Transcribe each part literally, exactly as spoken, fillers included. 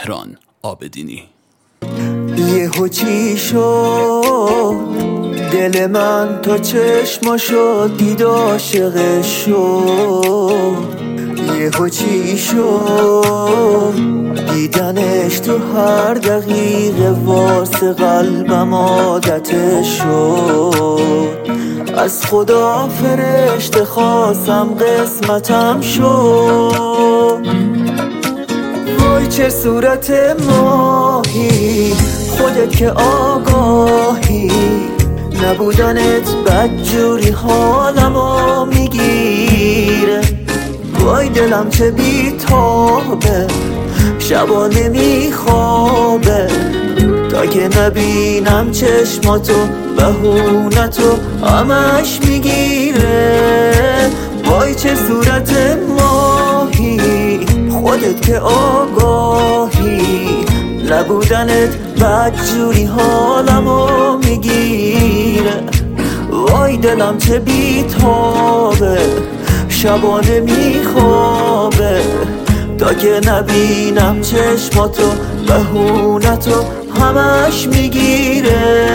مهران عابدینی. یهو چی شد دل من تا چشماشو دید عاشق شد. یهو چی شد دیدنش تو هر دقیقه واسه قلبم عادتش شد. از خدا فرشته خواستم قسمتم شد. وای چه صورت ماهی خودت که آگاهی، نبودنت بدجوری حالمو میگیره. وای دلم چه بیتابه شبا نمیخوابه، تا که نبینم چشماتو بهونتو همش میگیره. وای چه صورت ماهی خودت که آگاهی، نبودنت بدجوری حالمو میگیره. وای دلم چه بیتابه شبا نمیخوابه، تا که نبینم چشماتو بهونتو همش میگیره.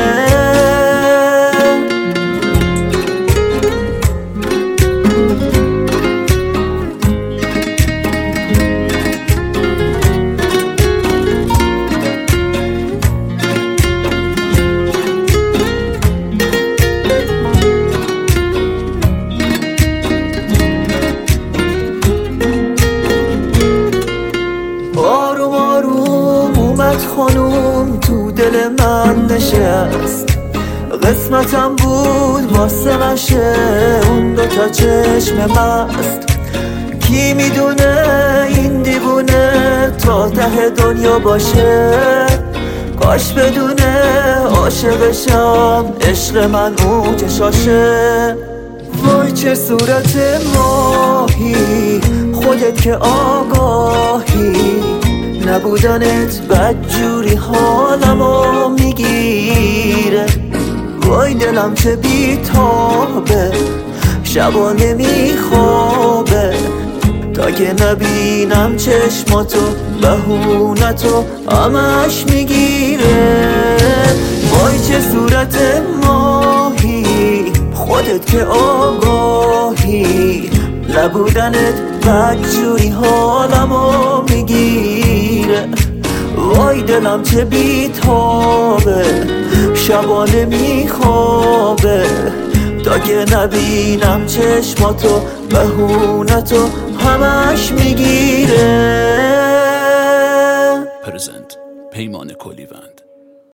آروم آروم اومد خانوم تو دل من نشست. قسمتم بود واسه مشه اون دوتا چشم مست. کی میدونه این دیوونه تا ته دنیا باشه، کاش بدونه عاشقشم عشق من اون چشاشه. وای چه صورت ماهی خودت که آگاهی، نبودنت بدجوری حالمو میگیره. وای دلم چه بیتابه شبا نمیخوابه، تا که نبینم چشماتو بهونتو همش میگیره. وای چه صورت ماهی خودت که آگاهی، نبودنت بدجوری حالمو میگیره. وای دلم چه بیتابه شبا نمیخوابه، تا که نبینم چشماتو بهونتو همش میگیره. پرزنت پیمان کلیوند.